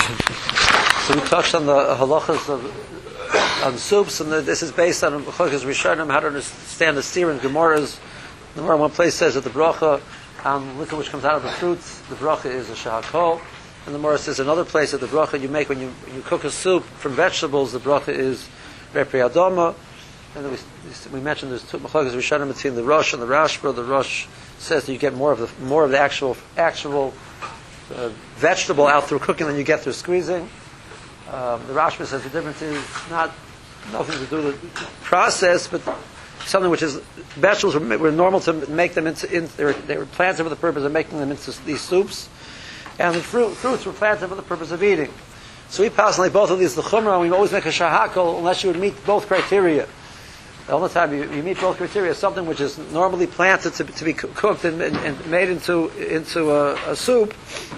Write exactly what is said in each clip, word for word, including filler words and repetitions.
So we touched on the halachas of on soups, and the, this is based on halachas rishonim, how to understand the steer and Gemaras. The Gemara in one place says that the bracha on liquor which comes out of the fruits, the bracha is a shahakol. And the Gemara says another place that the bracha you make when you when you cook a soup from vegetables, the bracha is repri adoma. And then we, we mentioned there's two machlokes rishonim between the Rosh and the Rashba. The Rosh says that you get more of the more of the actual actual uh, vegetable out through cooking than you get through squeezing. Um, the Rashba says the difference is not nothing to do with the process, but something which is vegetables were, were normal to make them into in, they, were, they were planted for the purpose of making them into these soups, and the fruit, fruits were planted for the purpose of eating. So we pass like both of these the chumrah, and we always make a shahakol unless you would meet both criteria. The only time you, you meet both criteria, something which is normally planted to, to be cooked and, and, and made into into a, a soup.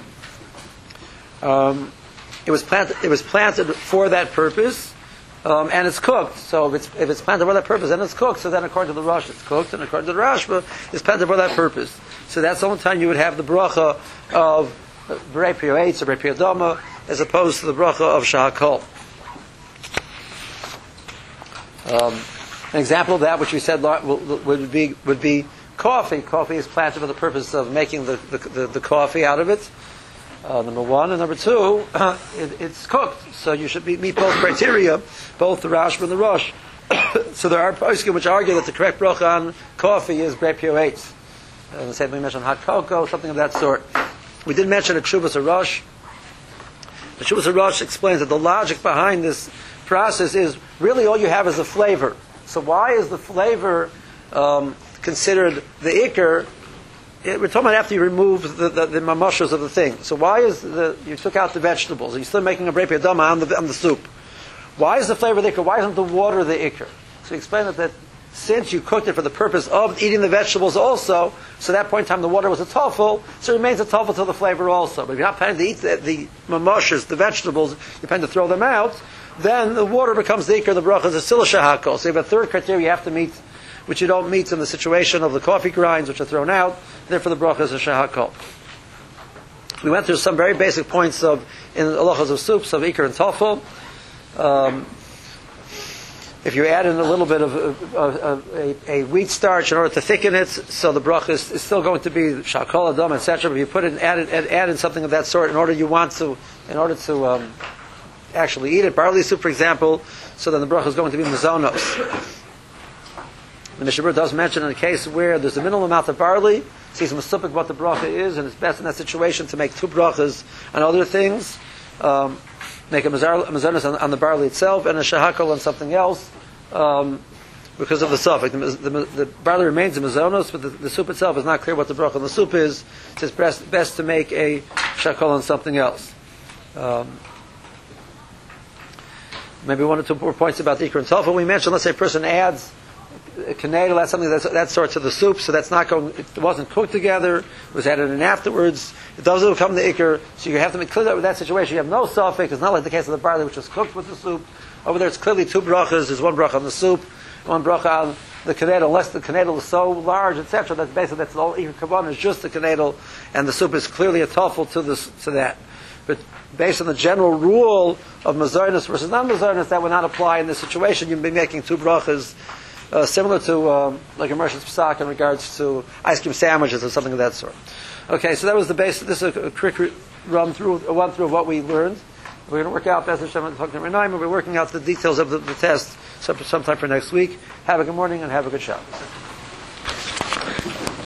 Um, it was planted. It was planted for that purpose, um, and it's cooked. So if it's if it's planted for that purpose and it's cooked, so then according to the Rosh, it's cooked, and according to the Rashba, it's planted for that purpose. So that's the only time you would have the bracha of Berei Pri Eitz or Berei Pri Adoma, as opposed to the bracha of Shahakol. Um, An example of that, which we said would be would be coffee. Coffee is planted for the purpose of making the the, the, the coffee out of it. Uh, number one, and number two, uh, it, it's cooked. So you should be, meet both criteria, both the Rashba and the Rosh. So there are poskim which argue that the correct bracha on coffee is Berei Pri Eitz. And the same thing we mentioned hot cocoa, something of that sort. We did mention a Teshuvas HaRosh. The Teshuvas HaRosh explains that the logic behind this process is really all you have is a flavor. So why is the flavor um, considered the ikr? It, we're talking about after you remove the, the, the mamashos of the thing. So why is the you took out the vegetables? Are you still making a Berei Pri Adoma on the on the soup? Why is the flavor the ikr? Why isn't the water the ikr? So we explain that, that since you cooked it for the purpose of eating the vegetables also, so at that point in time the water was a toffel, so it remains a toffel to the flavor also. But if you're not planning to eat the, the mamashos, the vegetables, you're planning to throw them out, then the water becomes the ikr, the bracha is still a shahakol. So you have a third criteria you have to meet, which you don't meet in the situation of the coffee grinds, which are thrown out. Therefore, the bracha is a shahakol. We went through some very basic points of in the halachas of soups of ikr and toffel. Um, if you add in a little bit of, of, of a, a wheat starch in order to thicken it, so the bracha is, is still going to be shakol adam, et cetera. But if you put in add, add, add in something of that sort in order you want to in order to um, actually eat it, barley soup, for example, so then the bracha is going to be mazonos. The Mishnah Berurah does mention in a case where there's a minimal amount of barley, so he's masupik what the bracha is, and it's best in that situation to make two brachas on other things, um, make a mazonos on, on the barley itself, and a shahakol on something else, um, because of the suffix. The, the, the barley remains a mazonos, but the, the soup itself is not clear what the bracha on the soup is, so it's best, best to make a shahakol on something else. Um, Maybe one or two more points about the ikr and toffel. We mentioned, let's say a person adds a kanedel, that's something that's that sort to the soup, so that's not going. It wasn't cooked together. It was added in afterwards. It doesn't become the ikr. So you have to make clear that with that situation you have no suffix. It's not like the case of the barley, which was cooked with the soup. Over there, it's clearly two brachas. There's one bracha on the soup, one bracha on the kanedel. Unless the kanedel is so large, et cetera. That's basically that's all ikr kavan is just the kanedel, and the soup is clearly a toffel to this to that. But based on the general rule of mazonos versus non-mazonos, that would not apply in this situation. You'd be making two brachas, uh, similar to um, like a merchant's psak in regards to ice cream sandwiches or something of that sort. Okay, so that was the base. This is a, a quick run through, a run through of what we learned. We're going to work out, Bez Hashem, talking to Renai, we're working out the details of the, the test sometime for next week. Have a good morning and have a good Shabbos.